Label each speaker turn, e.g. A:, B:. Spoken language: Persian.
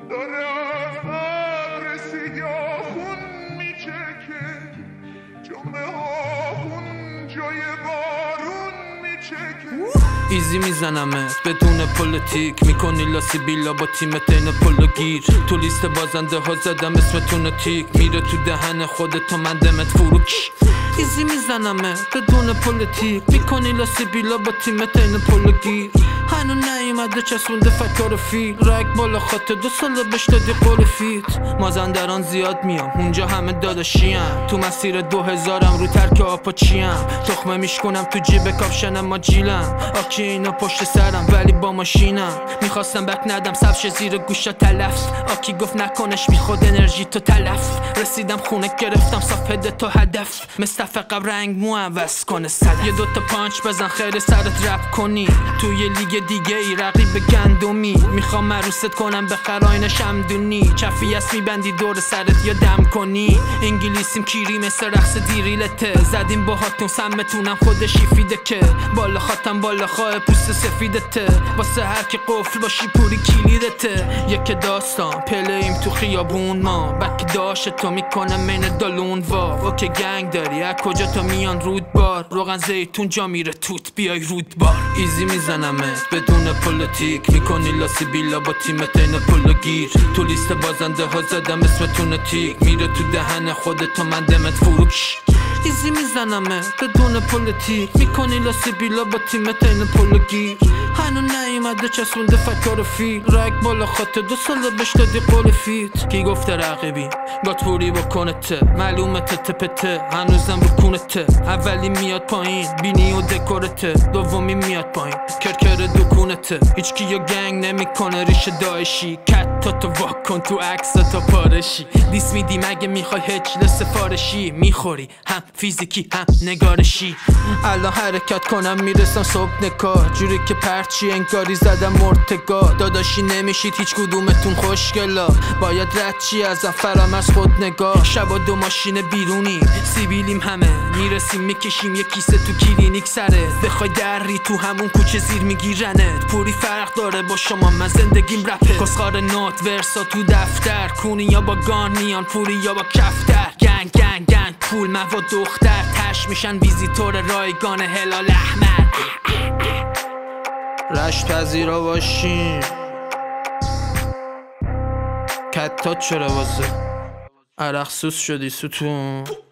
A: داره از ابر سیاه خون میچکه جمعه ها خون جای بارون میچکه
B: ایزی میزنمت بدون پلیتیک میکنی لاسی بیلا با تیمت این پلو گیر تو لیست بازنده ها زدم اسمتون تیک میره تو دهن خودت و من دمت فروک ایزی میزنمت بدون پلیتیک میکنی لاسی بیلا با تیمت این پلو گیر هنو نیومده چسبونده فکر فیل رگ بالا خاطر 2 ساله بهش دادی قول فیت مازندران زیاد میام اونجا همه داداشیم تو مسیر 2000م رو ترک آپاچیم تخمه میشکنم تو جیب کاپشن ما جیلم آکی اینا پشت سرم ولی با ماشینم میخواستم بک ندم سبش زیر گوشا تلف آکی گفت نکنش بیخود انرژی تو تلف رسیدم خونه گرفتم صفحه تو هدف مستفقم رنگ مو عوض کنه صدف یه 2 تا پانچ بزن خیر سرت رپ کنی توی لیگ دیگه ای رقیب گندمی میخوام مروست کنم به قراین شمدونی چفی است میبندی دور سرت یا دم کنی انگلیسیم کیری مثل رقص دیریلته زدیم با هاتون سمتونم خودشی فیده که بالا خاتم بالا خواه پوست سفیدته واسه هر کی قفل باشی پوری کلیدته یک داستان پلیم تو خیابون ما بک داشت تو میکنم من دالون وا اوکی گنگ داری از کجا تا میان رودبار روغن زیتون جا میره توت بیای رودبار ایزی میزنمت بدون پلیتیک میکنی لاسی بیلا با تیمت این پلو گیر تو لیست بازنده ها زدم اسمتون تیک میره تو دهن خودت و من دمت فروک ایزی میزنمت بدون پلیتیک میکنی لاسی بیلا با تیمت این پلو گیر هنو نیومده چسبونده فکر فیل رگ بالا خاطر 2 ساله بهش دادی قول فیت کی گفته رقیبی گاتوری بکنته معلومه تپته هنوزم رو کونته اولی میاد پایین بینی و دکورته دومی میاد پایین کرکر دکونته هیچکی یا گنگ نمیکنه ریش داعشی کت تا تو واکن تو عکس تا پارشی دیس میدی مگه میخوای هچل سفارشی میخوری هم فیزیکی هم نگارشی الان حرکت کنم میرسم صبح نکار جوری که پرچی انگاری زدم مرتگاه داداشی نمیشید هیچ کدومتون خوشگلا باید رد چی ازم فرام از خود نگاه شبا 2 ماشین بیرونی سیبیلیم همه میرسیم میکشیم یه کیسه تو کلینیک سره بخوای دری تو همون کوچه زیر میگیرنت پوری فرق داره با شما من زندگیم رپه کسخار نوت ورسا تو دفتر کونی یا با گان میان پوری یا با کفتر گنگ گنگ گنگ پول مواد دختر تش میشن ویزیتور رایگان هلال احمر رشت پذیرا باشین کتات چرا واسه عرق سوس شدی ستون